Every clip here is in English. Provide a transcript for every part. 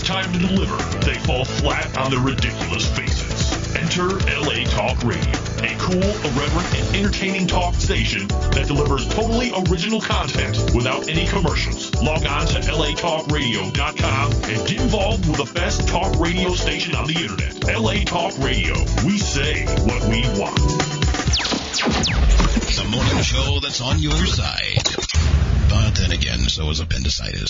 time to deliver, they fall flat on their ridiculous faces. Enter LA Talk Radio, a cool, irreverent, and entertaining talk station that delivers totally original content without any commercials. Log on to latalkradio.com and get involved with the best talk radio station on the internet. LA Talk Radio. We say what we want. The morning show that's on your side. But then again, so is appendicitis.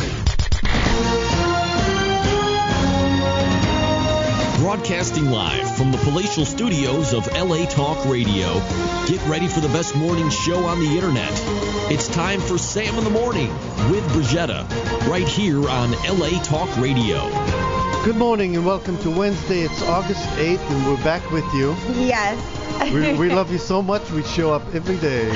Broadcasting live from the palatial studios of LA Talk Radio. Get ready for the best morning show on the internet. It's time for Sam in the Morning with Brigetta, right here on LA Talk Radio. Good morning and welcome to Wednesday. It's August 8th and we're back with you. Yes. We love you so much we show up every day.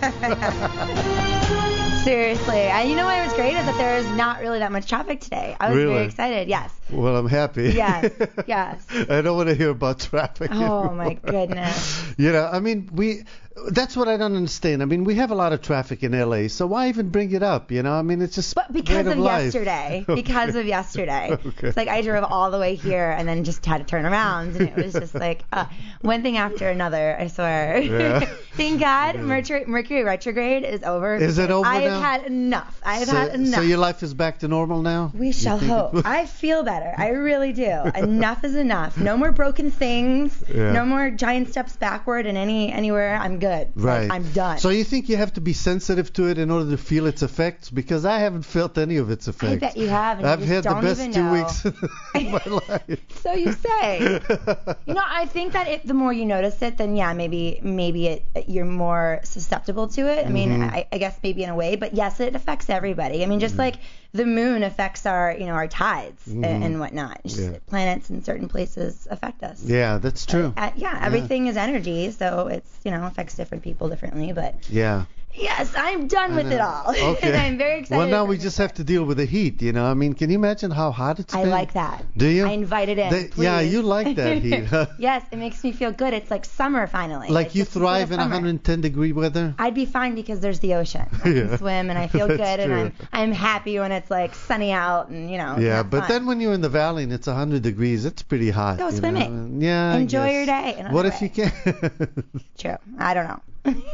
Seriously. And you know what was great is that there is not really that much traffic today. I was very excited. Yes. Well, I'm happy. Yes. Yes. I don't want to hear about traffic anymore. Oh, my goodness. You know, I mean, that's what I don't understand. I mean, we have a lot of traffic in LA, so why even bring it up? You know, I mean, it's just But because of yesterday. Okay. Because of yesterday. Okay. It's like I drove all the way here and then just had to turn around. And it was just like one thing after another, I swear. Yeah. Thank God Mercury retrograde is over. Is it over now? I've had enough. I've had enough. So your life is back to normal now? We shall hope. I feel better. I really do. Enough is enough. No more broken things. Yeah. No more giant steps backward in anywhere. I'm good. Right. Like, I'm done. So you think you have to be sensitive to it in order to feel its effects? Because I haven't felt any of its effects. I bet you have. And I've you just had the best even 2 know. weeks of my life. So you say. You know, I think that the more you notice it, then yeah, maybe you're more susceptible to it. I mean, I guess maybe in a way, but yes, it affects everybody. I mean, just like the moon affects our tides and whatnot. Just planets in certain places affect us. Yeah, that's true. Everything is energy, so it's affects different people differently. But yeah. Yes, I'm done with it all. Okay. And I'm very excited. Well, now we just have to deal with the heat, you know. I mean, can you imagine how hot it's been? I like that. Do you? I invite it in, please. Yeah, you like that heat, huh? Yes, it makes me feel good. It's like summer finally. Like it's you thrive in 110-degree weather? I'd be fine because there's the ocean. I can swim and I feel good and I'm happy when it's like sunny out and Yeah, but then when you're in the valley and it's 100 degrees, it's pretty hot. Go swimming. Yeah. Enjoy your day. What if you can't? True. I don't know.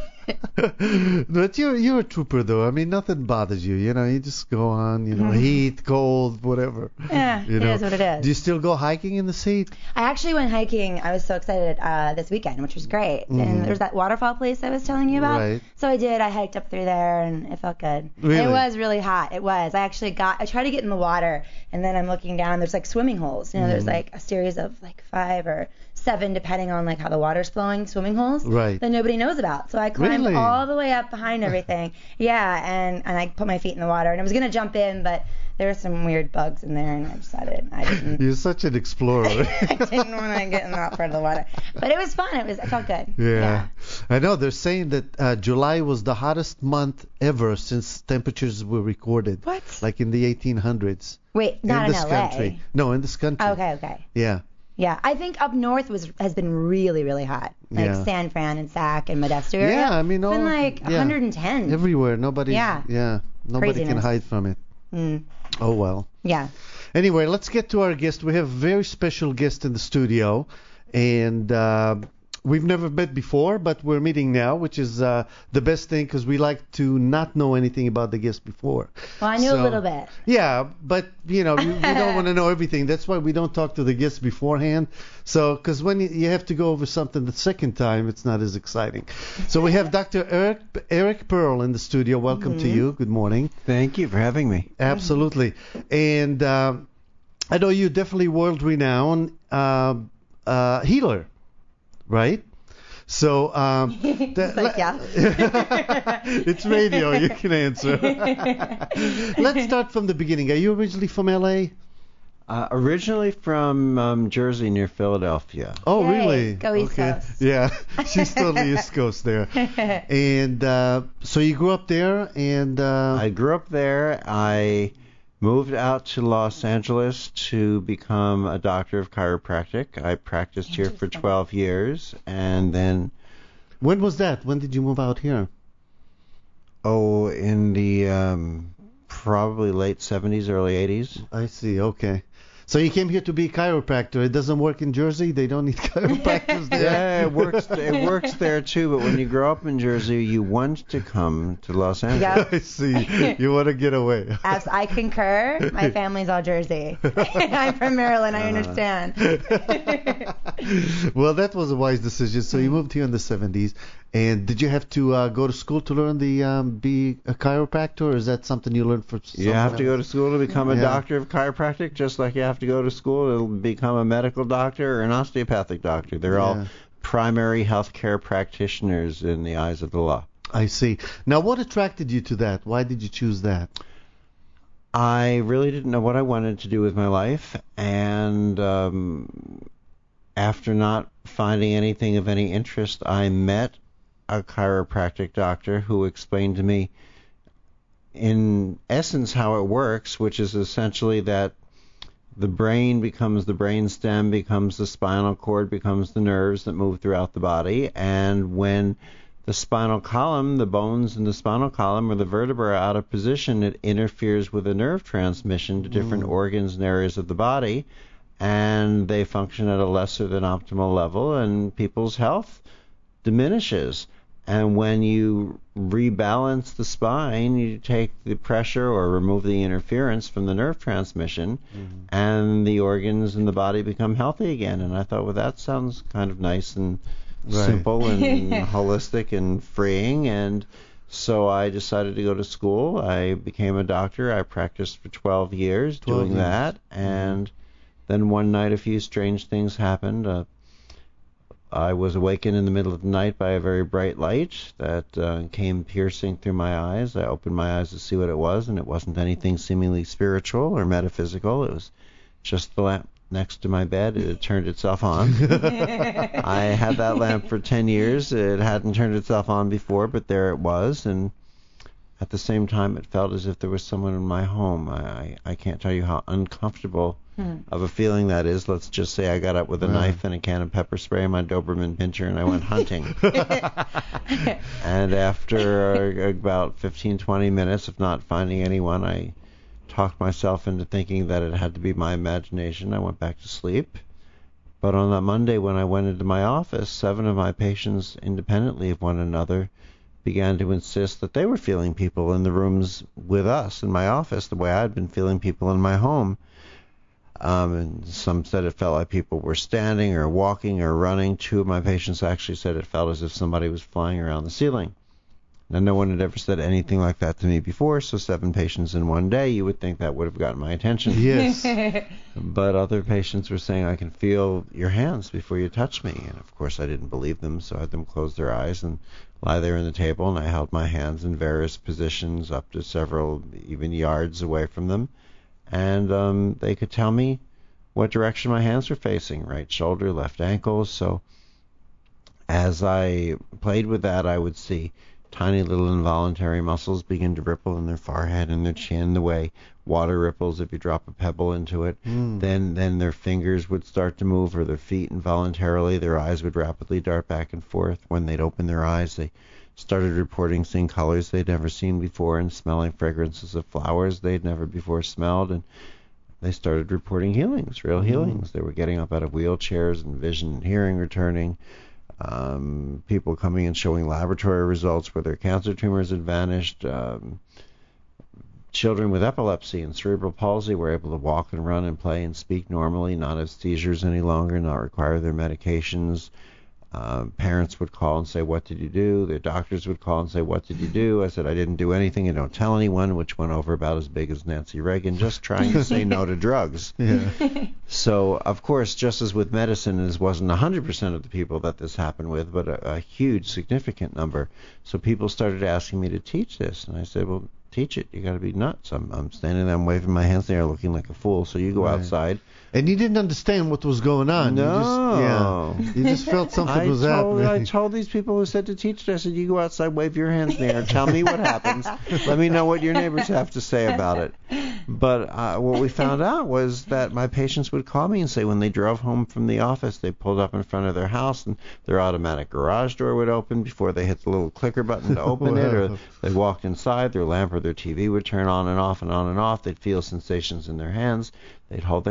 But you're a trooper though. I mean, nothing bothers you. You know, you just go on. You know, heat, cold, whatever. Yeah, you know. It is what it is. Do you still go hiking in the heat? I actually went hiking. I was so excited this weekend, which was great. And there's that waterfall place I was telling you about. Right. So I did. I hiked up through there, and it felt good. Really? And it was really hot. It was. I tried to get in the water, and then I'm looking down. There's like swimming holes. You know, there's like a series of like 5 or 7, depending on like how the water's flowing, swimming holes. Right. That nobody knows about. So I climbed all the way up behind everything. Yeah, and I put my feet in the water, and I was gonna jump in, but there were some weird bugs in there, and I decided I didn't. You're such an explorer. I didn't want to get in that part of the water, but it was fun. It felt good. Yeah. I know they're saying that July was the hottest month ever since temperatures were recorded. What? Like in the 1800s. Wait, not in this LA. country. No, in this country. Okay. Yeah. Yeah, I think up north has been really, really hot. Like San Fran and Sac and Modesto area. Yeah, I mean, it's been like 110. Everywhere. Nobody can Craziness. hide from it. Oh, well. Yeah. Anyway, let's get to our guest. We have a very special guest in the studio, and we've never met before, but we're meeting now, which is the best thing because we like to not know anything about the guest before. Well, I knew a little bit. Yeah, but, you know, you don't want to know everything. That's why we don't talk to the guests beforehand. So, because when you have to go over something the second time, it's not as exciting. So we have Dr. Eric Pearl in the studio. Welcome to you. Good morning. Thank you for having me. Absolutely. And I know you're definitely world-renowned healer. Right? So, it's radio. You can answer. Let's start from the beginning. Are you originally from L.A.? Originally from Jersey near Philadelphia. Oh, Yay, really? go East Coast. Yeah, she's totally East Coast there. And so you grew up there, and I grew up there. I moved out to Los Angeles to become a doctor of chiropractic. I practiced here for 12 years, and then... When was that? When did you move out here? Oh, in the probably late 70s, early 80s. I see, okay. So you came here to be a chiropractor. It doesn't work in Jersey? They don't need chiropractors there? Yeah, it works there too, but when you grow up in Jersey, you want to come to Los Angeles. Yep. I see. You want to get away. I concur. My family's all Jersey. I'm from Maryland. I understand. Well, that was a wise decision. So you moved here in the 70s. And did you have to go to school to learn be a chiropractor, or is that something you learned for You have to go to school to become a Yeah. doctor of chiropractic, just like you have to go to school to become a medical doctor or an osteopathic doctor. They're all primary healthcare practitioners in the eyes of the law. I see. Now, what attracted you to that? Why did you choose that? I really didn't know what I wanted to do with my life, and after not finding anything of any interest, I met a chiropractic doctor who explained to me in essence how it works, which is essentially that the brain becomes the brainstem, becomes the spinal cord, becomes the nerves that move throughout the body, and when the spinal column, the bones in the spinal column or the vertebrae are out of position, it interferes with the nerve transmission to different organs and areas of the body, and they function at a lesser than optimal level, and people's health diminishes. And when you rebalance the spine, you take the pressure or remove the interference from the nerve transmission, and the organs in the body become healthy again. And I thought, well, that sounds kind of nice and simple and holistic and freeing. And so I decided to go to school. I became a doctor. I practiced for 12 years doing that. And then one night a few strange things happened. I was awakened in the middle of the night by a very bright light that came piercing through my eyes. I opened my eyes to see what it was, and it wasn't anything seemingly spiritual or metaphysical. It was just the lamp next to my bed. It had turned itself on. I had that lamp for 10 years. It hadn't turned itself on before, but there it was, and at the same time it felt as if there was someone in my home. I can't tell you how uncomfortable of a feeling that is. Let's just say I got up with a knife and a can of pepper spray and my Doberman Pinscher and I went hunting. And after about 15-20 minutes of not finding anyone, I talked myself into thinking that it had to be my imagination. I went back to sleep. But on that Monday when I went into my office, 7 of my patients, independently of one another, began to insist that they were feeling people in the rooms with us in my office the way I'd been feeling people in my home. And some said it felt like people were standing or walking or running. 2 of my patients actually said it felt as if somebody was flying around the ceiling. Now, no one had ever said anything like that to me before, so 7 patients in one day, you would think that would have gotten my attention. Yes. But other patients were saying, I can feel your hands before you touch me. And, of course, I didn't believe them, so I had them close their eyes and lie there on the table, and I held my hands in various positions up to several, even yards away from them. And they could tell me what direction my hands were facing, right shoulder, left ankle. So as I played with that, I would see tiny little involuntary muscles begin to ripple in their forehead and their chin, the way water ripples if you drop a pebble into it. Then their fingers would start to move, or their feet involuntarily. Their eyes would rapidly dart back and forth. When they'd open their eyes, they started reporting seeing colors they'd never seen before and smelling fragrances of flowers they'd never before smelled. And they started reporting healings, real healings. They were getting up out of wheelchairs and vision and hearing returning. People coming and showing laboratory results where their cancer tumors had vanished. Children with epilepsy and cerebral palsy were able to walk and run and play and speak normally, not have seizures any longer, not require their medications. Parents would call and say, what did you do? Their doctors would call and say, what did you do? I said, I didn't do anything and don't tell anyone, which went over about as big as Nancy Reagan, just trying to say no to drugs. So, of course, just as with medicine, it wasn't 100% of the people that this happened with, but a huge, significant number. So people started asking me to teach this, and I said, well, teach it. You got to be nuts. I'm standing there, I'm waving my hands in the air looking like a fool, so you go outside. And you didn't understand what was going on. No. You just felt something was happening. I told these people who said to teach it, I said, you go outside, wave your hands in the air, tell me what happens. Let me know what your neighbors have to say about it. But what we found out was that my patients would call me and say when they drove home from the office, they pulled up in front of their house and their automatic garage door would open before they hit the little clicker button to open it, or they walked inside, their lamp or their TV would turn on and off and on and off. They'd feel sensations in their hands. They'd hold their hands in their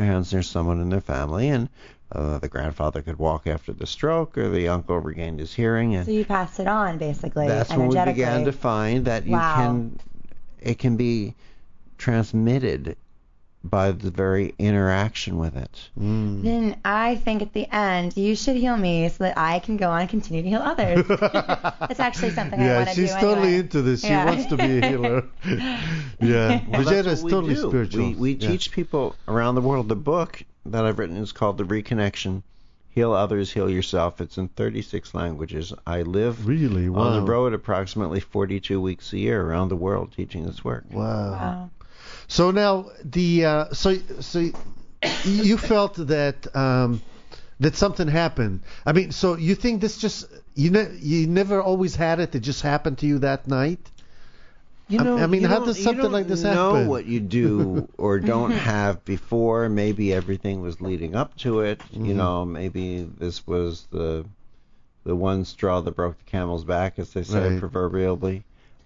someone in their family, and the grandfather could walk after the stroke, or the uncle regained his hearing, and So you passed it on, basically. that's when we energetically. began to find that it can be transmitted by the very interaction with it. Then I think at the end you should heal me so that I can go on and continue to heal others. It's actually something I want to do. Yeah, she's totally anyway. into this. She wants to be a healer. Yeah, Well, Brigetta that's is what totally we do. spiritual. We teach people around the world. The book that I've written is called The Reconnection. Heal Others, Heal Yourself. It's in 36 languages. I live Really? Wow. on the road approximately 42 weeks a year around the world teaching this work. Wow. So now so you felt that that something happened. I mean, so you think this just you never always had it? It just happened to you that night? I mean, how does something like this happen? You don't know what you do or don't have before. Maybe everything was leading up to it. You know, maybe this was the one straw that broke the camel's back, as they say proverbially.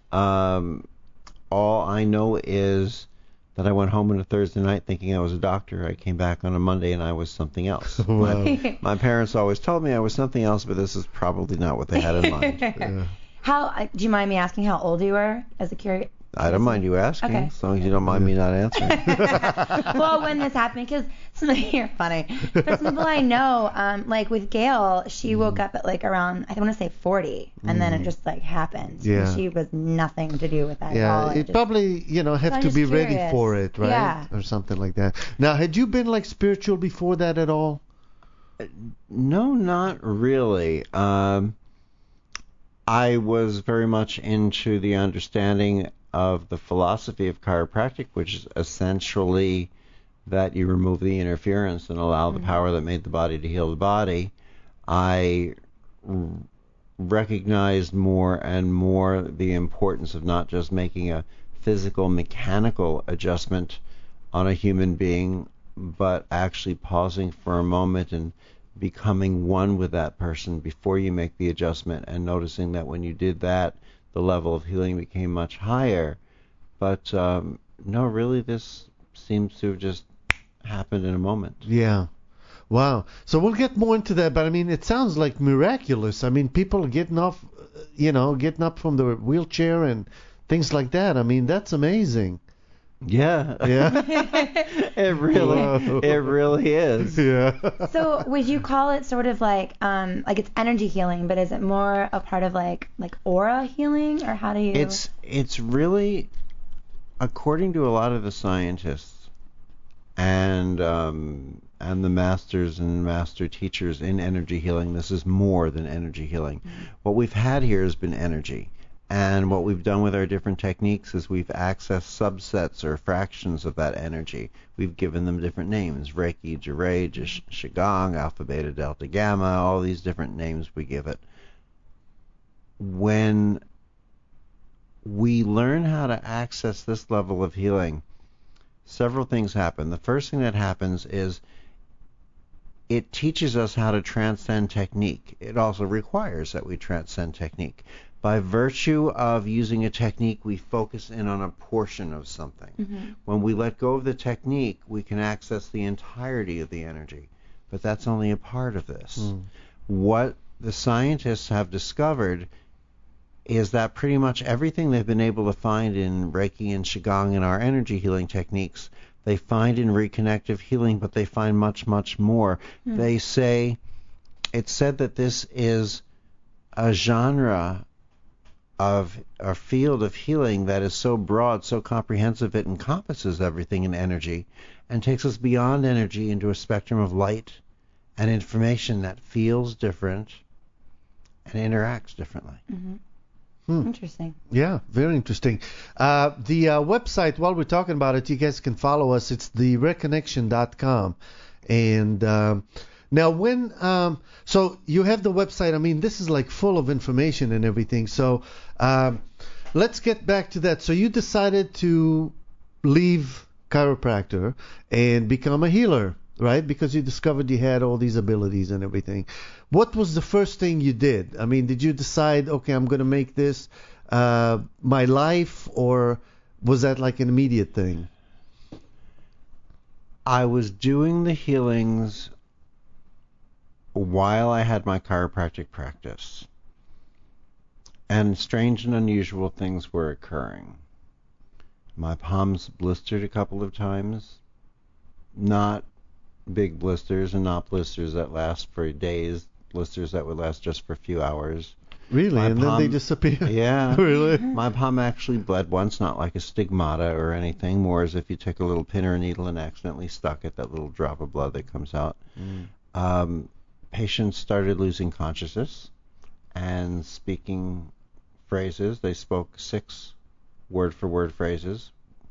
All I know is that I went home on a Thursday night thinking I was a doctor. I came back on a Monday and I was something else. My parents always told me I was something else, but this is probably not what they had in mind. How do you mind me asking how old you were as a curious? I don't mind you asking, Okay. as long as you don't mind me not answering. Well, when this happened, because you're funny. But some people I know, like with Gail, she woke up at like around, I want to say 40, and then it just like happened. Yeah. And she was nothing to do with that at all. Yeah, it probably, So have I'm to just be ready curious. for it, right? Yeah. Or something like that. Now, had you been like spiritual before that at all? No, not really. I was very much into the understanding of the philosophy of chiropractic, which is essentially that you remove the interference and allow the power that made the body to heal the body. I recognized more and more the importance of not just making a physical, mechanical adjustment on a human being, but actually pausing for a moment and becoming one with that person before you make the adjustment, and noticing that when you did that, the level of healing became much higher. But no, really, this seems to have just happened in a moment. Yeah. Wow. So we'll get more into that, but I mean, it sounds like miraculous. I mean, people getting off, getting up from the wheelchair and things like that. I mean, that's amazing. Yeah. Yeah. It really is. Yeah. So would you call it sort of like it's energy healing, but is it more a part of like aura healing, or how do you? It's really, according to a lot of the scientists and the masters and master teachers in energy healing, this is more than energy healing. What we've had here has been energy. And what we've done with our different techniques is we've accessed subsets or fractions of that energy. We've given them different names: Reiki, Jure, Qigong, Alpha, Beta, Delta, Gamma, all these different names we give it. When we learn how to access this level of healing, several things happen. The first thing that happens is it teaches us how to transcend technique. It also requires that we transcend technique. By virtue of using a technique, we focus in on a portion of something. When we let go of the technique, we can access the entirety of the energy. But that's only a part of this. What the scientists have discovered is that pretty much everything they've been able to find in Reiki and Qigong and our energy healing techniques, they find in reconnective healing, but they find much, much more. They say, it's said that this is a genre of a field of healing that is so broad, so comprehensive, it encompasses everything in energy and takes us beyond energy into a spectrum of light and information that feels different and interacts differently. Interesting. Yeah, very interesting. The website, while we're talking about it, you guys can follow us. It's thereconnection.com. And now so you have the website. I mean, this is like full of information and everything. So let's get back to that. So you decided to leave chiropractor and become a healer, right? Because you discovered you had all these abilities and everything. What was the first thing you did? I mean, did you decide, okay, I'm going to make this my life, or was that like an immediate thing? I was doing the healings while I had my chiropractic practice. And strange and unusual things were occurring. My palms blistered a couple of times. Not big blisters and not blisters that last for days. Blisters that would last just for a few hours. Really? My And palm, then they disappear? Yeah. Really? My palm actually bled once, not like a stigmata or anything, more as if you took a little pin or a needle and accidentally stuck it, that little drop of blood that comes out. Patients started losing consciousness and speaking phrases. They spoke 6 word-for-word phrases.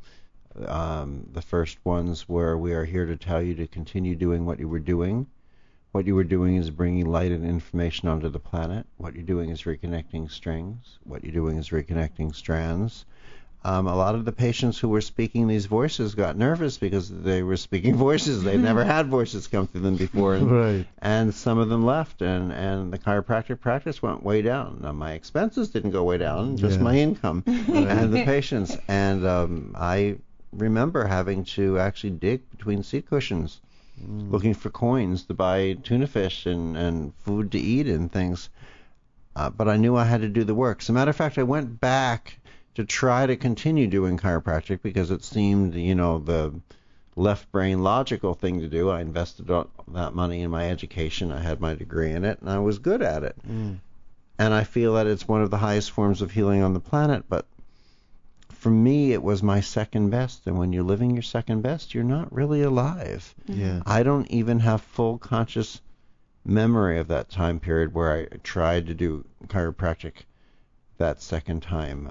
The first ones were, "We are here to tell you to continue doing what you were doing. What you were doing is bringing light and information onto the planet. What you're doing is reconnecting strings. What you're doing is reconnecting strands." A lot of the patients who were speaking these voices got nervous because they were speaking voices. They'd never had voices come through them before. Right. And some of them left, and the chiropractic practice went way down. Now, my expenses didn't go way down, just my income and the patients. And I remember having to actually dig between seat cushions, looking for coins to buy tuna fish and food to eat and things. But I knew I had to do the work. As a matter of fact, I went back to try to continue doing chiropractic because it seemed, the left brain logical thing to do. I invested all that money in my education. I had my degree in it, and I was good at it. And I feel that it's one of the highest forms of healing on the planet, but for me, it was my second best. And when you're living your second best, you're not really alive. Yeah. I don't even have full conscious memory of that time period where I tried to do chiropractic that second time.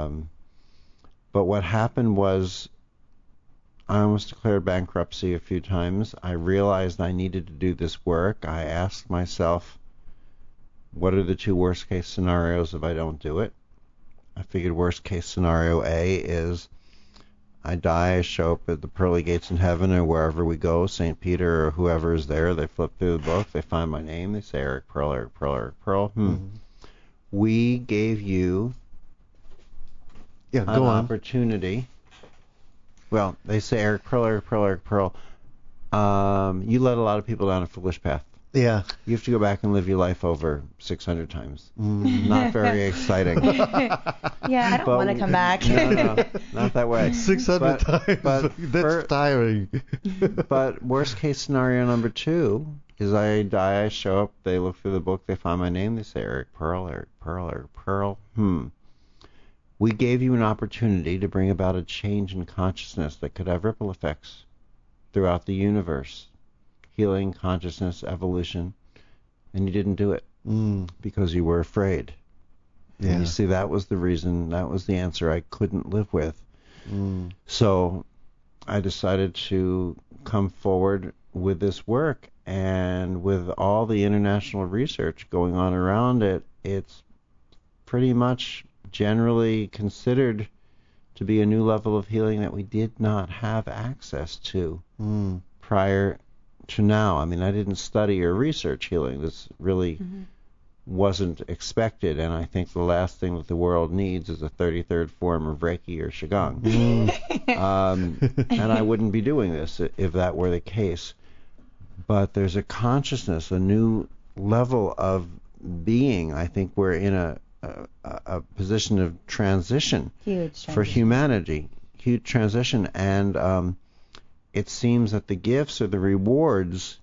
But what happened was I almost declared bankruptcy a few times. I realized I needed to do this work. I asked myself, what are the 2 worst case scenarios if I don't do it? I figured worst case scenario A is I die, I show up at the pearly gates in heaven or wherever we go, St. Peter or whoever is there. They flip through the book, they find my name, they say Eric Pearl, Eric Pearl, Eric Pearl. We gave you an opportunity. Well, they say Eric Pearl, Eric Pearl, Eric Pearl. You led a lot of people down a foolish path. Yeah. You have to go back and live your life over 600 times. Not very exciting. Yeah, I don't want to come back. No, not that way. 600 times. But that's tiring. But worst case scenario number 2 is I die, I show up, they look through the book, they find my name, they say Eric Pearl, Eric Pearl, Eric Pearl. We gave you an opportunity to bring about a change in consciousness that could have ripple effects throughout the universe. Healing, consciousness, evolution, and you didn't do it because you were afraid. Yeah. And you see, that was the reason, that was the answer I couldn't live with. So I decided to come forward with this work, and with all the international research going on around it, it's pretty much generally considered to be a new level of healing that we did not have access to prior to now. I mean, I didn't study or research healing. This really wasn't expected, and I think the last thing that the world needs is a 33rd form of Reiki or Qigong. And I wouldn't be doing this if that were the case. But there's a consciousness, a new level of being. I think we're in a position of transition for humanity. Huge transition, and it seems that the gifts or the rewards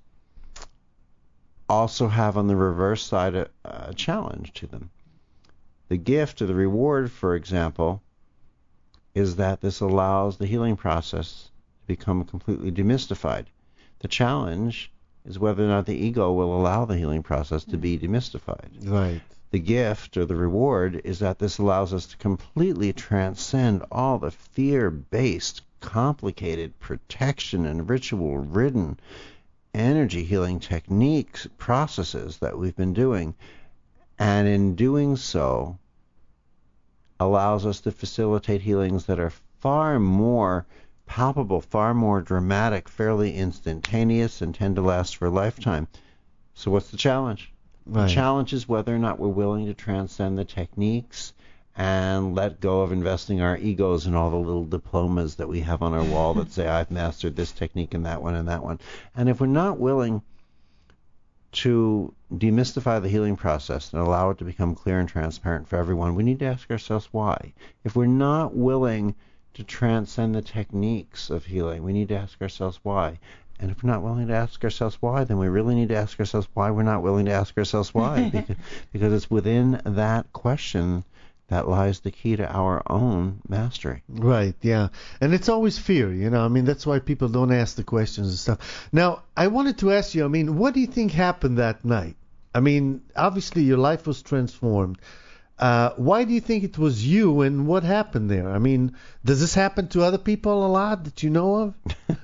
also have on the reverse side a challenge to them. The gift or the reward, for example, is that this allows the healing process to become completely demystified. The challenge is whether or not the ego will allow the healing process to be demystified. Right. The gift or the reward is that this allows us to completely transcend all the fear-based, complicated, protection and ritual-ridden energy healing techniques, processes that we've been doing, and in doing so allows us to facilitate healings that are far more palpable, far more dramatic, fairly instantaneous, and tend to last for a lifetime. So what's the challenge? Right. The challenge is whether or not we're willing to transcend the techniques and let go of investing our egos in all the little diplomas that we have on our wall that say, I've mastered this technique and that one and that one. And if we're not willing to demystify the healing process and allow it to become clear and transparent for everyone, we need to ask ourselves why. If we're not willing to transcend the techniques of healing, we need to ask ourselves why. And if we're not willing to ask ourselves why, then we really need to ask ourselves why we're not willing to ask ourselves why. because it's within that question that lies the key to our own mastery. Right, yeah. And it's always fear, you know. I mean, that's why people don't ask the questions and stuff. Now, I wanted to ask you, I mean, what do you think happened that night? I mean, obviously your life was transformed. Why do you think it was you, and what happened there? I mean, does this happen to other people a lot that you know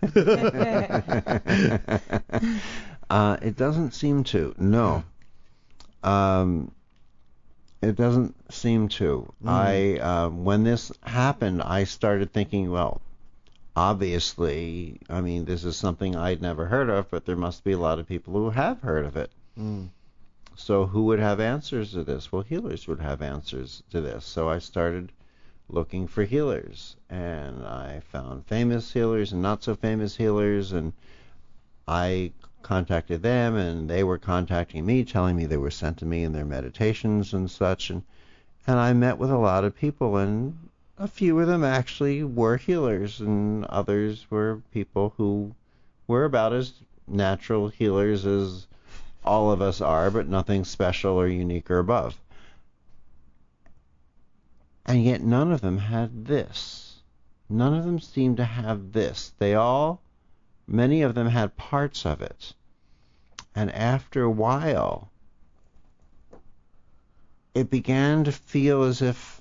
of? It doesn't seem to, no. It doesn't seem to. When this happened, I started thinking, well, obviously, I mean, this is something I'd never heard of, but there must be a lot of people who have heard of it. So who would have answers to this? Well, healers would have answers to this. So I started looking for healers, and I found famous healers and not so famous healers, and I contacted them, and they were contacting me, telling me they were sent to me in their meditations and such, and I met with a lot of people, and a few of them actually were healers, and others were people who were about as natural healers as all of us are, but nothing special or unique or above. And yet none of them had this. None of them seemed to have this. Many of them had parts of it. And after a while, it began to feel as if,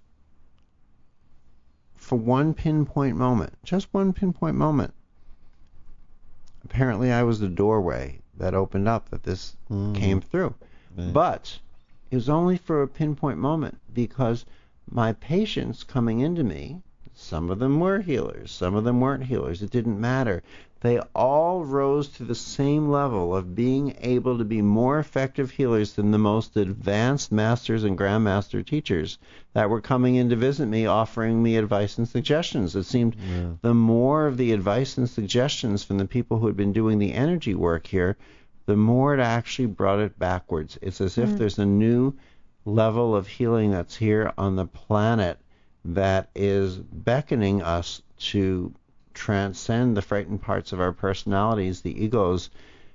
for one pinpoint moment, just one pinpoint moment, apparently I was the doorway that opened up, that this came through. But it was only for a pinpoint moment, because my patients coming into me, some of them were healers, some of them weren't healers, it didn't matter. They all rose to the same level of being able to be more effective healers than the most advanced masters and grandmaster teachers that were coming in to visit me, offering me advice and suggestions. It seemed the more of the advice and suggestions from the people who had been doing the energy work here, the more it actually brought it backwards. It's as if there's a new level of healing that's here on the planet that is beckoning us to transcend the frightened parts of our personalities, the egos,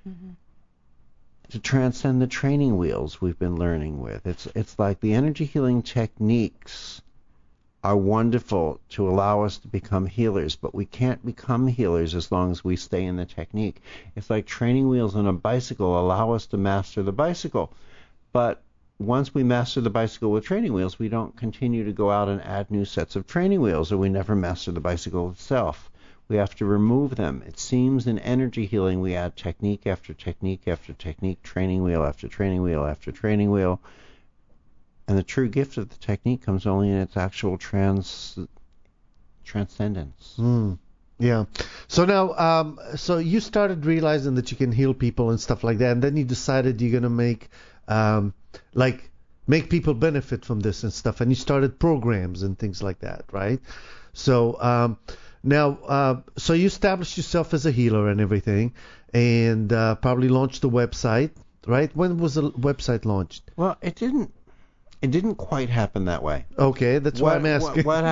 to transcend the training wheels we've been learning with. It's like the energy healing techniques are wonderful to allow us to become healers, but we can't become healers as long as we stay in the technique. It's like training wheels on a bicycle allow us to master the bicycle, but once we master the bicycle with training wheels, we don't continue to go out and add new sets of training wheels, or we never master the bicycle itself. We have to remove them. It seems in energy healing we add technique after technique after technique, training wheel after training wheel after training wheel. And the true gift of the technique comes only in its actual transcendence. Yeah. So now, so you started realizing that you can heal people and stuff like that, and then you decided you're going to make people benefit from this and stuff, and you started programs and things like that, right? So now, so you established yourself as a healer and everything, and probably launched the website, right? When was the website launched? Well, it didn't quite happen that way. Okay, that's why I'm asking. What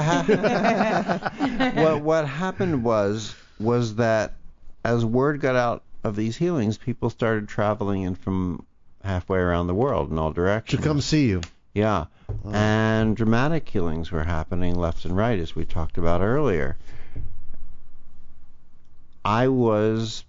happened was that as word got out of these healings, people started traveling in from halfway around the world in all directions. To come see you. Yeah. Oh. And dramatic healings were happening left and right, as we talked about earlier. I was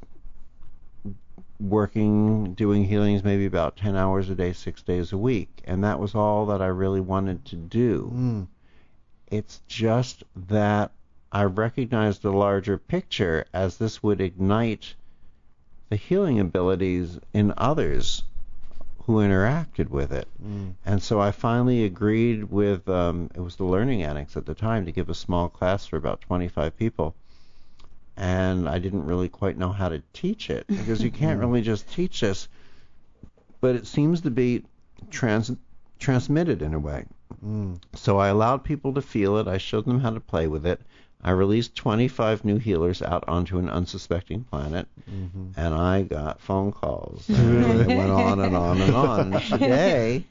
doing healings maybe about 10 hours a day, 6 days a week, and that was all that I really wanted to do. It's just that I recognized the larger picture as this would ignite the healing abilities in others who interacted with it. And so I finally agreed with, it was the Learning Annex at the time, to give a small class for about 25 people. And I didn't really quite know how to teach it, because you can't really just teach this, but it seems to be transmitted in a way. So I allowed people to feel it. I showed them how to play with it. I released 25 new healers out onto an unsuspecting planet, and I got phone calls. And it went on and on and on. And today,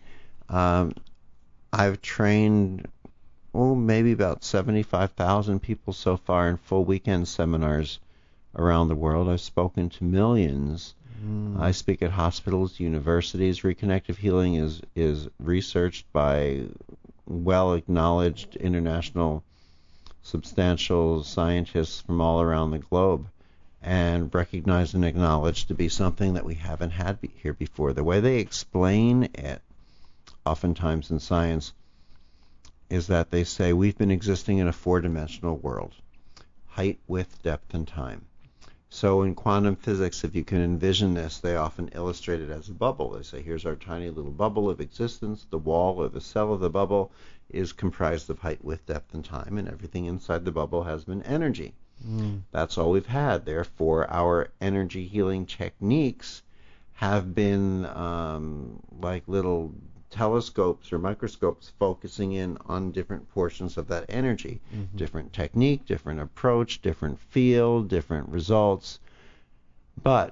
I've trained, maybe about 75,000 people so far in full weekend seminars around the world. I've spoken to millions. I speak at hospitals, universities. Reconnective healing is researched by well-acknowledged international substantial scientists from all around the globe, and recognized and acknowledged to be something that we haven't had here before. The way they explain it, oftentimes in science, is that they say we've been existing in a four-dimensional world, height, width, depth, and time. So in quantum physics, if you can envision this, they often illustrate it as a bubble. They say, here's our tiny little bubble of existence. The wall or the cell of the bubble is comprised of height, width, depth, and time, and everything inside the bubble has been energy. That's all we've had. Therefore, our energy healing techniques have been like little telescopes or microscopes focusing in on different portions of that energy. Different technique, different approach, different field, different results. But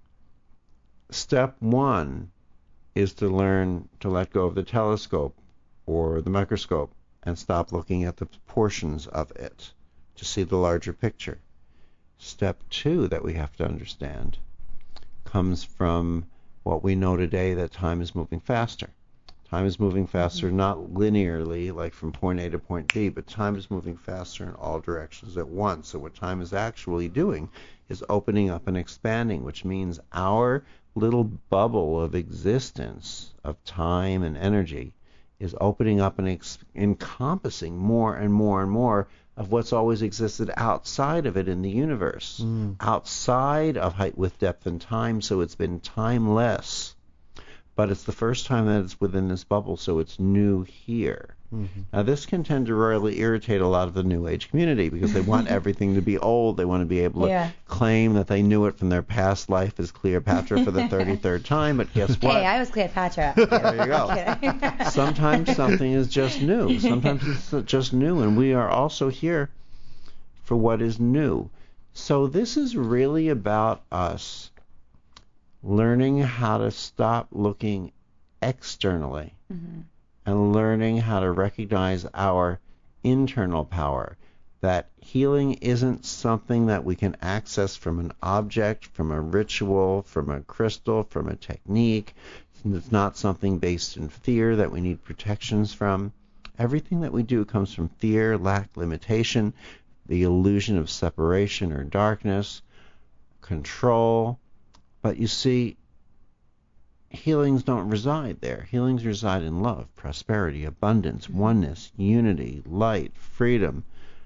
step one is to learn to let go of the telescope or the microscope and stop looking at the portions of it to see the larger picture. Step two that we have to understand comes from what we know today, that time is moving faster. Time is moving faster, not linearly, like from point A to point B, but time is moving faster in all directions at once. So what time is actually doing is opening up and expanding, which means our little bubble of existence, of time and energy, is opening up and encompassing more and more and more of what's always existed outside of it in the universe, outside of height, width, depth, and time, so it's been timeless. But it's the first time that it's within this bubble, so it's new here. Now, this can tend to really irritate a lot of the New Age community because they want everything to be old. They want to be able to claim that they knew it from their past life as Cleopatra for the 33rd time. But guess what? Hey, I was Cleopatra. There you go. Sometimes something is just new. Sometimes it's just new, and we are also here for what is new. So this is really about us learning how to stop looking externally and learning how to recognize our internal power. That healing isn't something that we can access from an object, from a ritual, from a crystal, from a technique. It's not something based in fear that we need protections from. Everything that we do comes from fear, lack, limitation, the illusion of separation or darkness, control. But you see, healings don't reside there. Healings reside in love, prosperity, abundance, oneness, unity, light, freedom.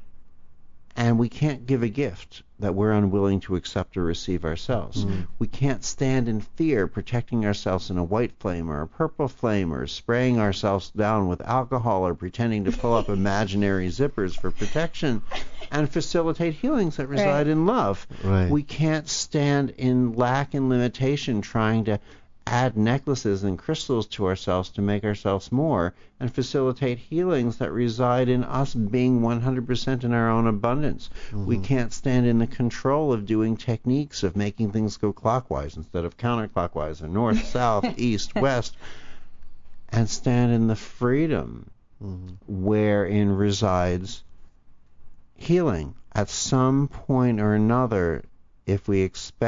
And we can't give a gift that we're unwilling to accept or receive ourselves. We can't stand in fear, protecting ourselves in a white flame or a purple flame, or spraying ourselves down with alcohol, or pretending to pull up imaginary zippers for protection and facilitate healings that reside in love. We can't stand in lack and limitation, trying to add necklaces and crystals to ourselves to make ourselves more, and facilitate healings that reside in us being 100% in our own abundance. We can't stand in the control of doing techniques of making things go clockwise instead of counterclockwise, or north, south, east, west, and stand in the freedom wherein resides healing. At some point or another, if we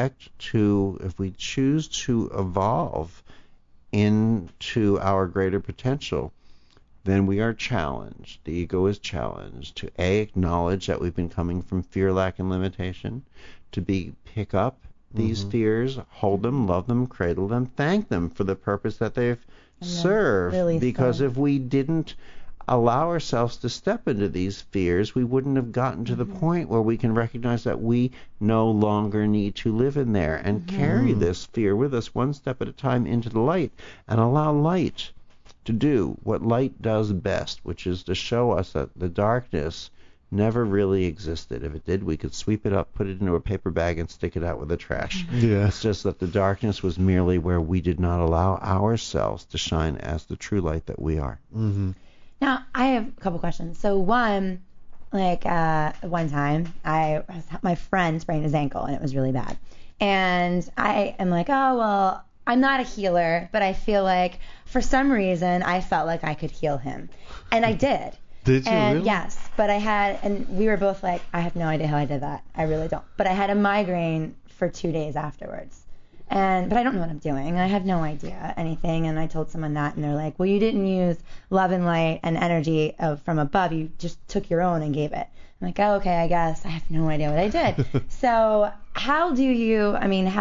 choose to evolve into our greater potential, then we are challenged. The ego is challenged to acknowledge that we've been coming from fear, lack, and limitation, to pick up these fears, hold them, love them, cradle them, thank them for the purpose that they've served. Because if we didn't allow ourselves to step into these fears, we wouldn't have gotten to the point where we can recognize that we no longer need to live in there, and carry this fear with us one step at a time into the light, and allow light to do what light does best, which is to show us that the darkness never really existed. If it did, we could sweep it up, put it into a paper bag, and stick it out with the trash. It's just that the darkness was merely where we did not allow ourselves to shine as the true light that we are. Now, I have a couple questions. So one, like one time, my friend sprained his ankle and it was really bad. And I am like, oh, well, I'm not a healer, but I feel like for some reason I felt like I could heal him. And I did. Did you and really? Yes, but and we were both like, I have no idea how I did that. I really don't. But I had a migraine for 2 days afterwards. But I don't know what I'm doing. I have no idea anything. And I told someone that, and they're like, well, you didn't use love and light and energy from above. You just took your own and gave it. I'm like, oh, okay, I guess. I have no idea what I did. So how do you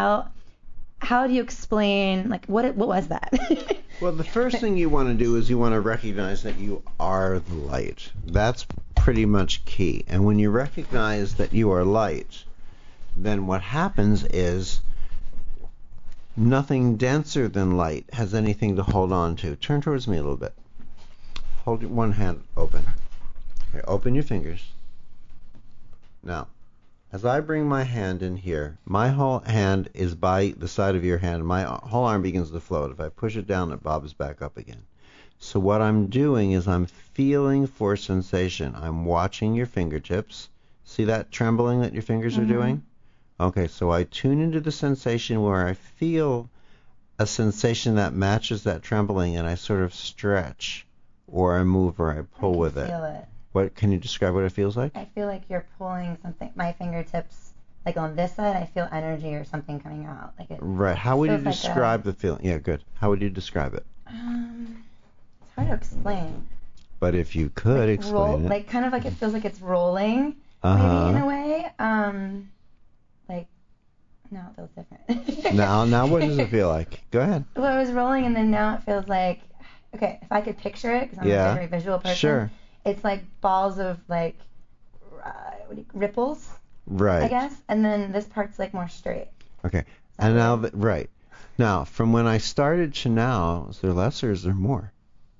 explain, like, what was that? Well, the first thing you want to do is you want to recognize that you are the light. That's pretty much key. And when you recognize that you are light, then what happens is nothing denser than light has anything to hold on to. Turn towards me a little bit. Hold one hand open. Okay, open your fingers. Now, as I bring my hand in here, my whole hand is by the side of your hand. My whole arm begins to float. If I push it down, it bobs back up again. So what I'm doing is I'm feeling for sensation. I'm watching your fingertips. See that trembling that your fingers are doing? Okay, so I tune into the sensation where I feel a sensation that matches that trembling, and I sort of stretch, or I move, or I pull with it. I feel it. What can you describe what it feels like? I feel like you're pulling something. My fingertips, like on this side, I feel energy or something coming out. Like it. Right. How would you feels like describe the feeling? Yeah, good. How would you describe it? It's hard to explain. But if you could Like explain it. Like kind of like it feels like it's rolling, maybe in a way. Like no, it feels different. Now what does it feel like? Go ahead. Well, it was rolling, and then now it feels like, okay, if I could picture it, because I'm a very visual person. Sure. It's like balls of like ripples, Right. I guess, and then this part's like more straight. Okay. And now, right. Now, from when I started to now, is there less or is there more?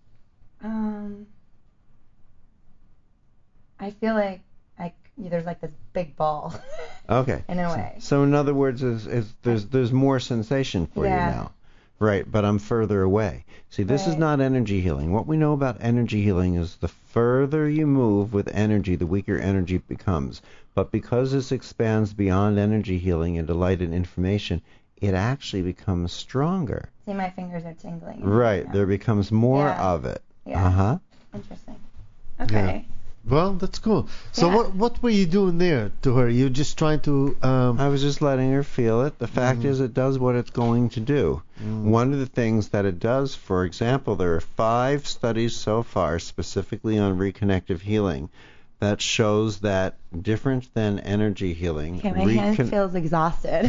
I feel like there's like this big ball. Okay. In a way. So in other words, there's more sensation for you now. Right, but I'm further away. See, this is not energy healing. What we know about energy healing is the further you move with energy, the weaker energy becomes. But because this expands beyond energy healing into light and information, it actually becomes stronger. See, my fingers are tingling. Right, there becomes more of it. Yeah. Interesting. Okay. Yeah. Well, that's cool. So what were you doing there to her? You just trying to... I was just letting her feel it. The fact is it does what it's going to do. One of the things that it does, for example, there are 5 studies so far specifically on reconnective healing that shows that different than energy healing... Okay, my hand feels exhausted.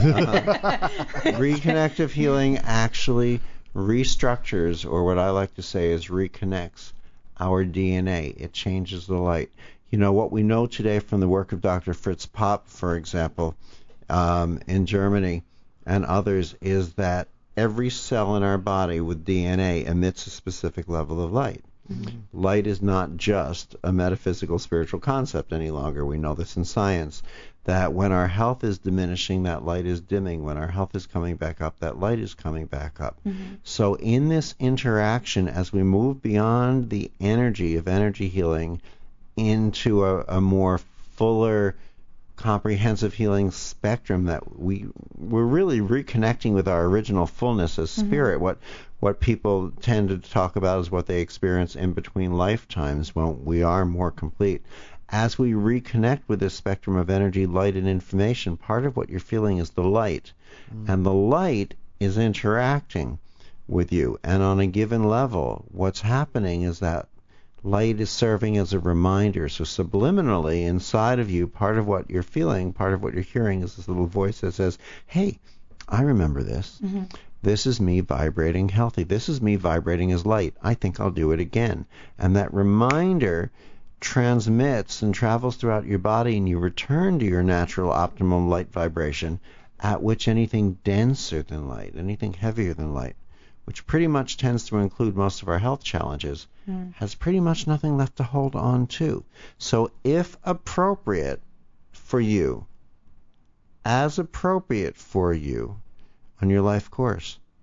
Reconnective healing actually restructures, or what I like to say is reconnects, our DNA. It changes the light. You know, what we know today from the work of Dr. Fritz Popp, for example, in Germany and others, is that every cell in our body with DNA emits a specific level of light. Light is not just a metaphysical spiritual concept any longer. We know this in science, that when our health is diminishing, that light is dimming. When our health is coming back up, that light is coming back up. So in this interaction, as we move beyond the energy of energy healing into a more fuller, comprehensive healing spectrum, that we're really reconnecting with our original fullness as spirit. What people tend to talk about is what they experience in between lifetimes when we are more complete. As we reconnect with this spectrum of energy, light, and information, part of what you're feeling is the light. And the light is interacting with you. And on a given level, what's happening is that light is serving as a reminder. So subliminally inside of you, part of what you're feeling, part of what you're hearing is this little voice that says, hey, I remember this. This is me vibrating healthy. This is me vibrating as light. I think I'll do it again. And that reminder transmits and travels throughout your body, and you return to your natural optimum light vibration, at which anything denser than light, anything heavier than light, which pretty much tends to include most of our health challenges, has pretty much nothing left to hold on to. So if appropriate for you, as appropriate for you on your life course,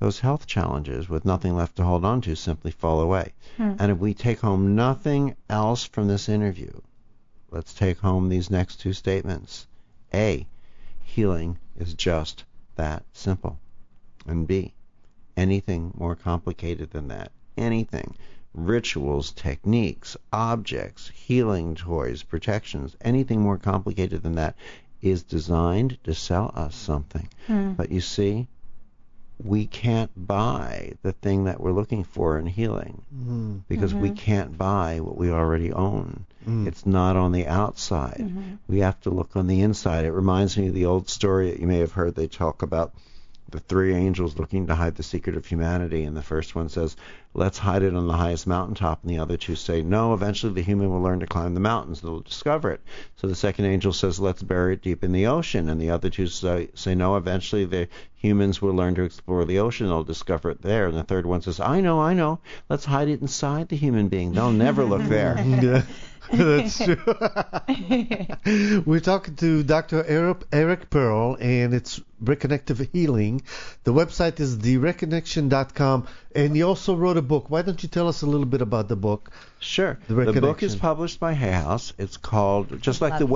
those health challenges with nothing left to hold on to simply fall away. And if we take home nothing else from this interview, let's take home these next two statements. A, healing is just that simple. And B, anything more complicated than that, anything, rituals, techniques, objects, healing toys, protections, anything more complicated than that is designed to sell us something. But you see, we can't buy the thing that we're looking for in healing because we can't buy what we already own. It's not on the outside. We have to look on the inside. It reminds me of the old story that you may have heard. They talk about the three angels looking to hide the secret of humanity, and the first one says, let's hide it on the highest mountaintop, and the other two say, no, eventually the human will learn to climb the mountains, they'll discover it. So the second angel says, let's bury it deep in the ocean, and the other two say no, eventually the humans will learn to explore the ocean, they'll discover it there. And the third one says, I know, let's hide it inside the human being, they'll never look there. Yeah, that's true. We're talking to Dr. Eric Pearl, and it's Reconnective Healing. The website is thereconnection.com, and you also wrote a book. Why don't you tell us a little bit about the book? Sure. The book is published by Hay House. It's called just like the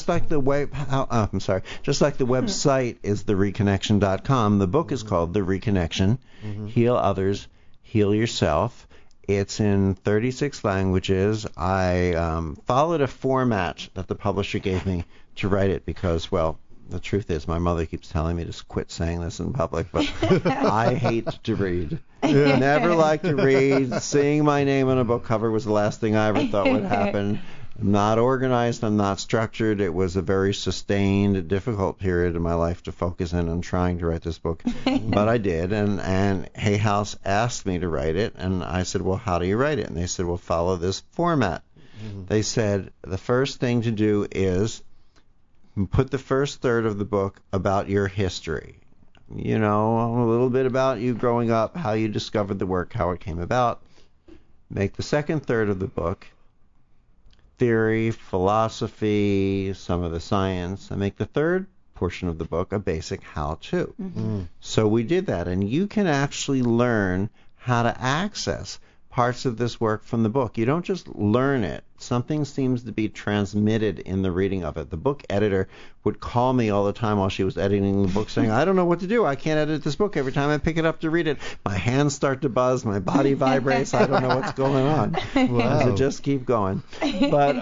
website is thereconnection.com. The book is called The Reconnection. Heal others, heal yourself. It's in 36 languages. I followed a format that the publisher gave me to write it because, well, the truth is my mother keeps telling me to quit saying this in public, but I hate to read. Never liked to read. Seeing my name on a book cover was the last thing I ever thought would happen. I'm not organized. I'm not structured. It was a very sustained, difficult period in my life to focus in on trying to write this book. But I did, and Hay House asked me to write it, and I said, well, how do you write it? And they said, well, follow this format. They said, the first thing to do is put the first third of the book about your history. You know, a little bit about you growing up, how you discovered the work, how it came about. Make the second third of the book theory, philosophy, some of the science, and make the third portion of the book a basic how-to. So we did that, and you can actually learn how to access parts of this work from the book. You don't just learn it. Something seems to be transmitted in the reading of it. The book editor would call me all the time while she was editing the book saying, I don't know what to do. I can't edit this book. Every time I pick it up to read it, my hands start to buzz, my body vibrates. I don't know what's going on. Wow. So just keep going. But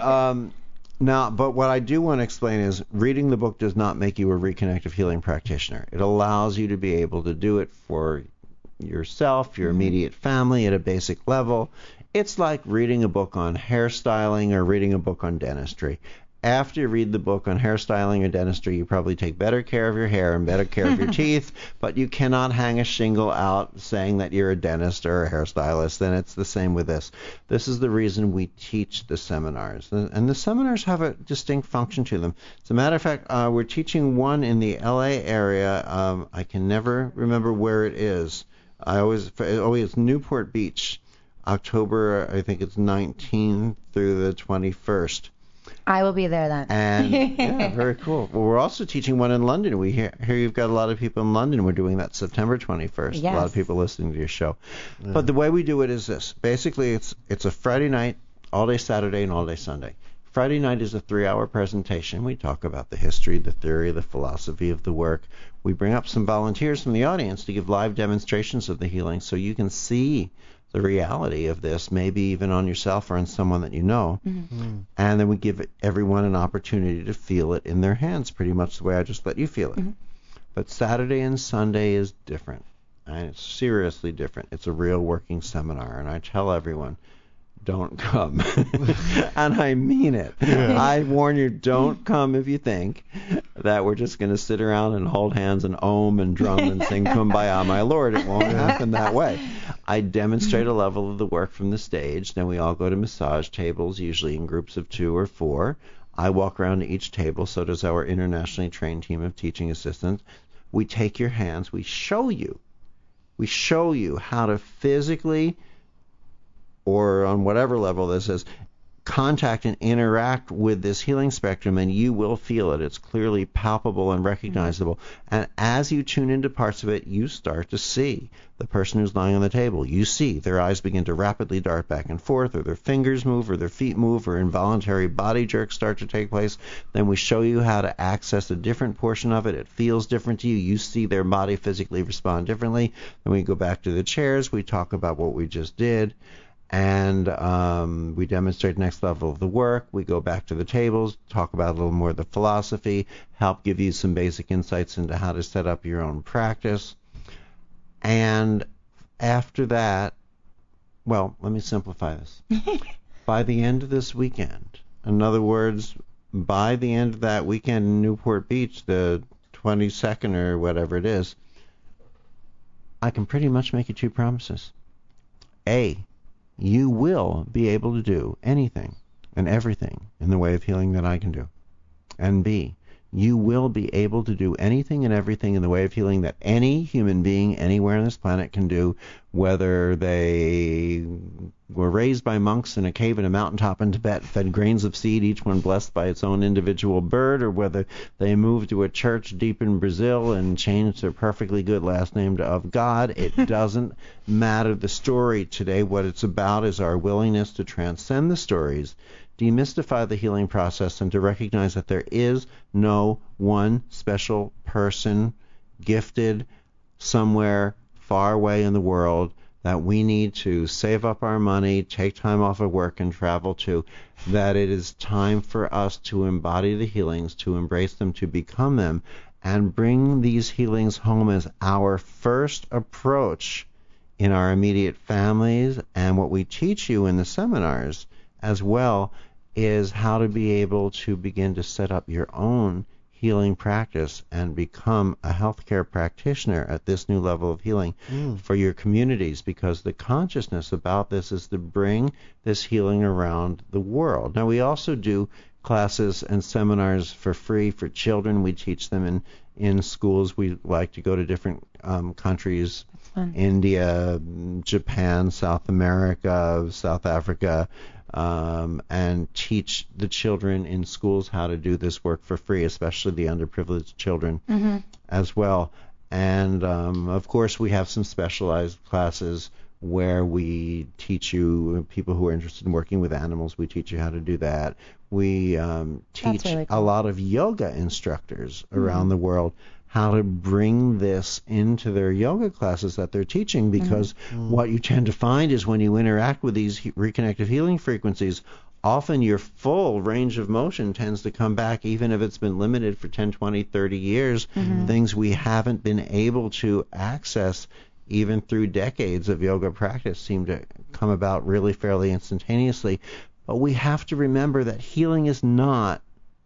but what I do want to explain is reading the book does not make you a reconnective healing practitioner. It allows you to be able to do it for yourself, your immediate family at a basic level. It's like reading a book on hairstyling or reading a book on dentistry. After you read the book on hairstyling or dentistry, you probably take better care of your hair and better care of your teeth, but you cannot hang a shingle out saying that you're a dentist or a hairstylist, and it's the same with this. This is the reason we teach the seminars, and the seminars have a distinct function to them. As a matter of fact, we're teaching one in the LA area. I can never remember where it is. It's Newport Beach, October, I think it's 19th through the 21st. I will be there then. And yeah, very cool. Well, we're also teaching one in London. We hear you've got a lot of people in London. We're doing that September 21st. Yes. A lot of people listening to your show. Yeah. But the way we do it is this. Basically, it's a Friday night, all day Saturday, and all day Sunday. Friday night is a 3-hour presentation. We talk about the history, the theory, the philosophy of the work. We bring up some volunteers from the audience to give live demonstrations of the healing so you can see the reality of this, maybe even on yourself or on someone that you know. And then we give everyone an opportunity to feel it in their hands, pretty much the way I just let you feel it. But Saturday and Sunday is different, and it's seriously different. It's a real working seminar, and I tell everyone, don't come. And I mean it. Yeah. I warn you, don't come if you think that we're just going to sit around and hold hands and ohm and drum and sing Kumbaya, my Lord. It won't happen that way. I demonstrate a level of the work from the stage. Then we all go to massage tables, usually in groups of 2 or 4. I walk around to each table, so does our internationally trained team of teaching assistants. We take your hands. We show you how to physically, or on whatever level this is, contact and interact with this healing spectrum, and you will feel it. It's clearly palpable and recognizable. And as you tune into parts of it, you start to see the person who's lying on the table. You see their eyes begin to rapidly dart back and forth, or their fingers move, or their feet move, or involuntary body jerks start to take place. Then we show you how to access a different portion of it. It feels different to you. You see their body physically respond differently. Then we go back to the chairs. We talk about what we just did. And we demonstrate the next level of the work. We go back to the tables, talk about a little more of the philosophy, help give you some basic insights into how to set up your own practice. And after that, well, let me simplify this. By the end of this weekend, in other words, by the end of that weekend in Newport Beach, the 22nd or whatever it is, I can pretty much make you two promises. A, you will be able to do anything and everything in the way of healing that I can do. And B, you will be able to do anything and everything in the way of healing that any human being anywhere on this planet can do, whether they were raised by monks in a cave in a mountaintop in Tibet, fed grains of seed, each one blessed by its own individual bird, or whether they moved to a church deep in Brazil and changed their perfectly good last name to Of God. It doesn't matter the story today. What it's about is our willingness to transcend the stories, demystify the healing process, and to recognize that there is no one special person gifted somewhere far away in the world that we need to save up our money, take time off of work, and travel to. That it is time for us to embody the healings, to embrace them, to become them, and bring these healings home as our first approach in our immediate families. And what we teach you in the seminars as well is how to be able to begin to set up your own healing practice and become a healthcare practitioner at this new level of healing for your communities, because the consciousness about this is to bring this healing around the world. Now, we also do classes and seminars for free for children. We teach them in schools. We like to go to different countries, India, Japan, South America, South Africa, and teach the children in schools how to do this work for free, especially the underprivileged children as well. And, of course, we have some specialized classes where we teach you, people who are interested in working with animals, we teach you how to do that. We teach really cool. a lot of yoga instructors around the world how to bring this into their yoga classes that they're teaching, because what you tend to find is when you interact with these reconnective healing frequencies, often your full range of motion tends to come back, even if it's been limited for 10, 20, 30 years, things we haven't been able to access even through decades of yoga practice seem to come about really fairly instantaneously. But we have to remember that healing is not...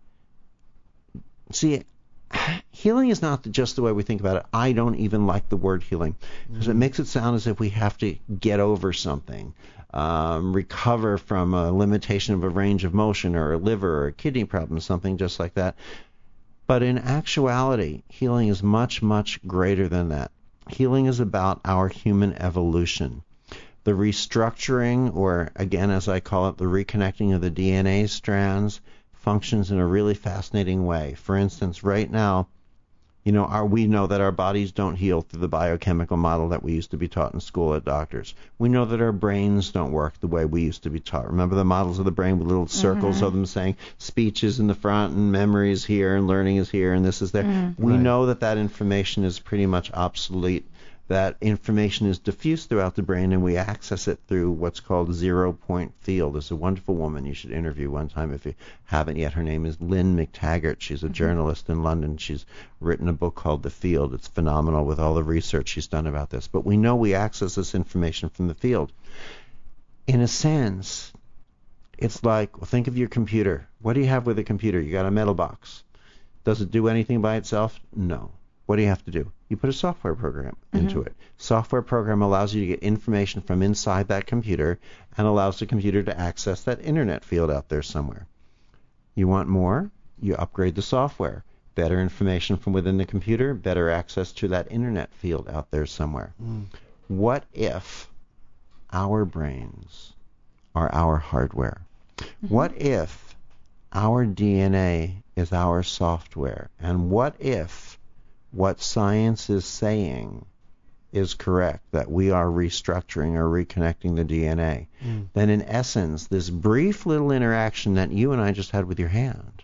healing is not just the way we think about it. I don't even like the word healing, because it makes it sound as if we have to get over something, recover from a limitation of a range of motion, or a liver or a kidney problem, something just like that. But in actuality, healing is much, much greater than that. Healing is about our human evolution. The restructuring, or again, as I call it, the reconnecting of the DNA strands, functions in a really fascinating way. For instance, right now, we know that our bodies don't heal through the biochemical model that we used to be taught in school at doctors. We know that our brains don't work the way we used to be taught. Remember the models of the brain with little circles of them saying speech is in the front and memory is here and learning is here and this is there. We know that information is pretty much obsolete. That information is diffused throughout the brain, and we access it through what's called zero-point field. There's a wonderful woman you should interview one time if you haven't yet. Her name is Lynn McTaggart. She's a journalist in London. She's written a book called The Field. It's phenomenal with all the research she's done about this. But we know we access this information from the field. In a sense, it's like, well, think of your computer. What do you have with a computer? You got a metal box. Does it do anything by itself? No. What do you have to do? You put a software program into it. Software program allows you to get information from inside that computer and allows the computer to access that internet field out there somewhere. You want more? You upgrade the software. Better information from within the computer, better access to that internet field out there somewhere. What if our brains are our hardware? What if our DNA is our software? And what if what science is saying is correct, that we are restructuring or reconnecting the DNA? Then in essence, this brief little interaction that you and I just had with your hand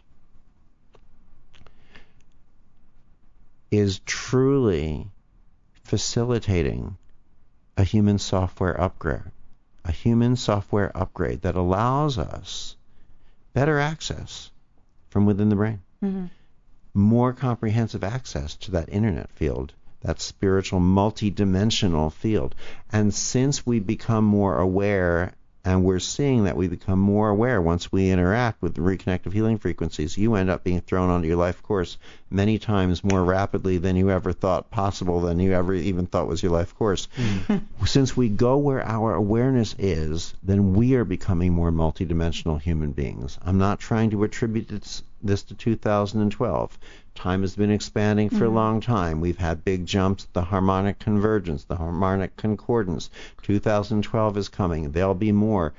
is truly facilitating a human software upgrade. A human software upgrade that allows us better access from within the brain. More comprehensive access to that internet field, that spiritual multidimensional field. And since we become more aware, and we're seeing that we become more aware once we interact with the reconnective healing frequencies, you end up being thrown onto your life course many times more rapidly than you ever thought possible, than you ever even thought was your life course. Since we go where our awareness is, then we are becoming more multidimensional human beings. I'm not trying to attribute this to 2012. Time has been expanding for a long time. We've had big jumps, the harmonic convergence, the harmonic concordance. 2012 is coming. There'll be more.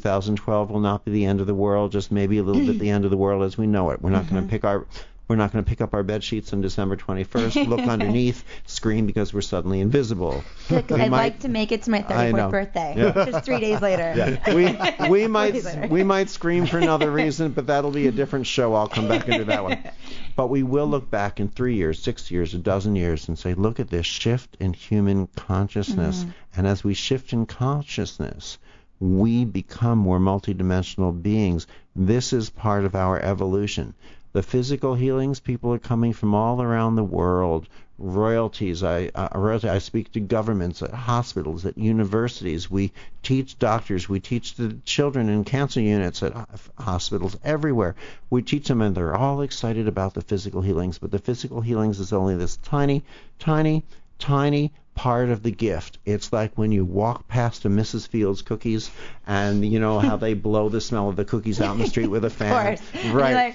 2012 will not be the end of the world, just maybe a little bit the end of the world as we know it. We're not going to pick up our bed sheets on December 21st, look underneath, scream because we're suddenly invisible. I'd like to make it to my 34th birthday, just 3 days later. Yeah. We might scream for another reason, but that'll be a different show. I'll come back into that one. But we will look back in 3 years, 6 years, a dozen years and say, look at this shift in human consciousness. And as we shift in consciousness, we become more multidimensional beings. This is part of our evolution. The physical healings, people are coming from all around the world. Royalties. I speak to governments, at hospitals, at universities. We teach doctors. We teach the children in cancer units at hospitals everywhere. We teach them, and they're all excited about the physical healings. But the physical healings is only this tiny, tiny, tiny part of the gift. It's like when you walk past a Mrs. Fields cookies, and you know how they blow the smell of the cookies out in the street with a fan. Of course. Right.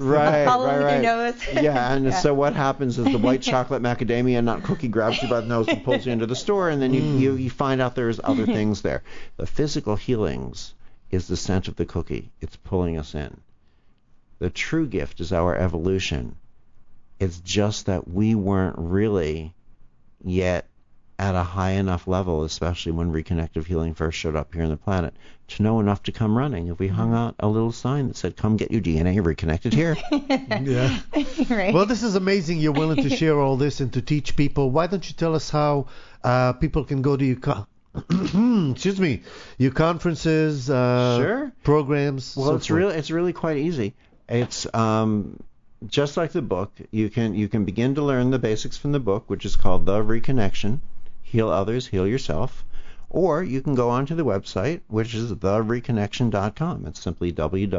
Right. Your nose. Yeah, and so what happens is the white chocolate macadamia nut cookie grabs you by the nose and pulls you into the store, and then you find out there's other things there. The physical healings is the scent of the cookie. It's pulling us in. The true gift is our evolution. It's just that we weren't really yet at a high enough level, especially when reconnective healing first showed up here on the planet, to know enough to come running. If we hung out a little sign that said, come get your DNA reconnected here. Yeah. Right. Well, this is amazing. You're willing to share all this and to teach people. Why don't you tell us how people can go to your your conferences, Sure. programs? Well, it's really quite easy. It's just like the book. You can begin to learn the basics from the book, which is called The Reconnection. Heal Others, Heal Yourself. Or you can go onto the website, which is thereconnection.com. It's simply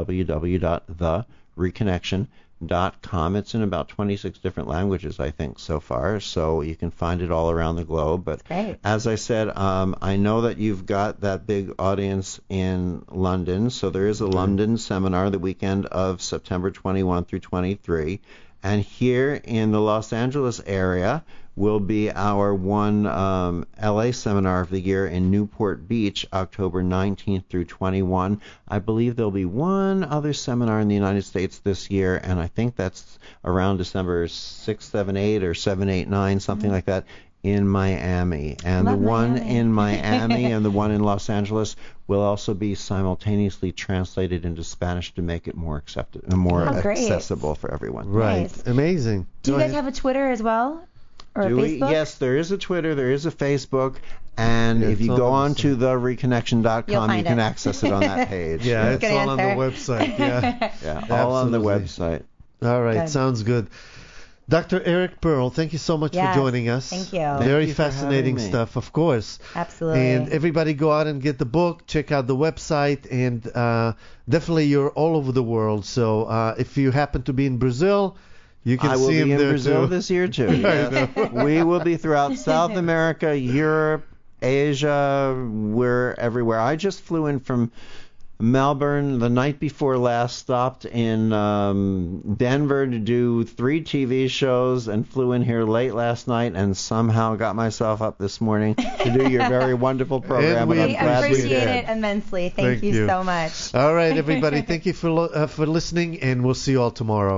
www.thereconnection.com. It's in about 26 different languages, I think, so far, so you can find it all around the globe. But as I said, I know that you've got that big audience in London, so there is a London seminar the weekend of September 21 through 23. And here in the Los Angeles area will be our one LA seminar of the year in Newport Beach, October 19th through 21. I believe there'll be one other seminar in the United States this year, and I think that's around December 6, 7, 8, or 7, 8, 9, something like that, in Miami. And the one in Miami and the one in Los Angeles will also be simultaneously translated into Spanish to make it more accessible for everyone. Right. Nice. Amazing. Do you guys have a Twitter as well? Or Do a we? Facebook? Yes, there is a Twitter, there is a Facebook, and if you go on to thereconnection.com, you can access it on that page. Yeah, it's Good all on the answer. website. Yeah. Yeah, all on the Absolutely. website. All right, Good. sounds good. Dr. Eric Pearl, thank you so much Yes, for joining us. thank you. Very Thank you for fascinating having me. stuff, of course. Absolutely. And everybody go out and get the book, check out the website, and definitely you're all over the world. So if you happen to be in Brazil, you can I will see be him in there Brazil too. this year too. Yes. We will be throughout South America, Europe, Asia. We're everywhere. I just flew in from Melbourne the night before last, stopped in Denver to do 3 TV shows, and flew in here late last night, and somehow got myself up this morning to do your very wonderful program. We I'm glad we appreciate did. it immensely. Thank you so much. All right, everybody. Thank you for listening, and we'll see you all tomorrow.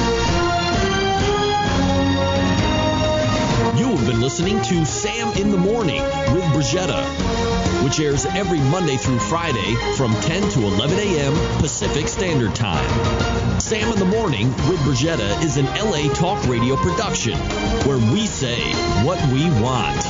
You have been listening to Sam in the Morning with Brigetta, which airs every Monday through Friday from 10 to 11 a.m. Pacific Standard Time. Sam in the Morning with Brigetta is an LA Talk Radio production where we say what we want.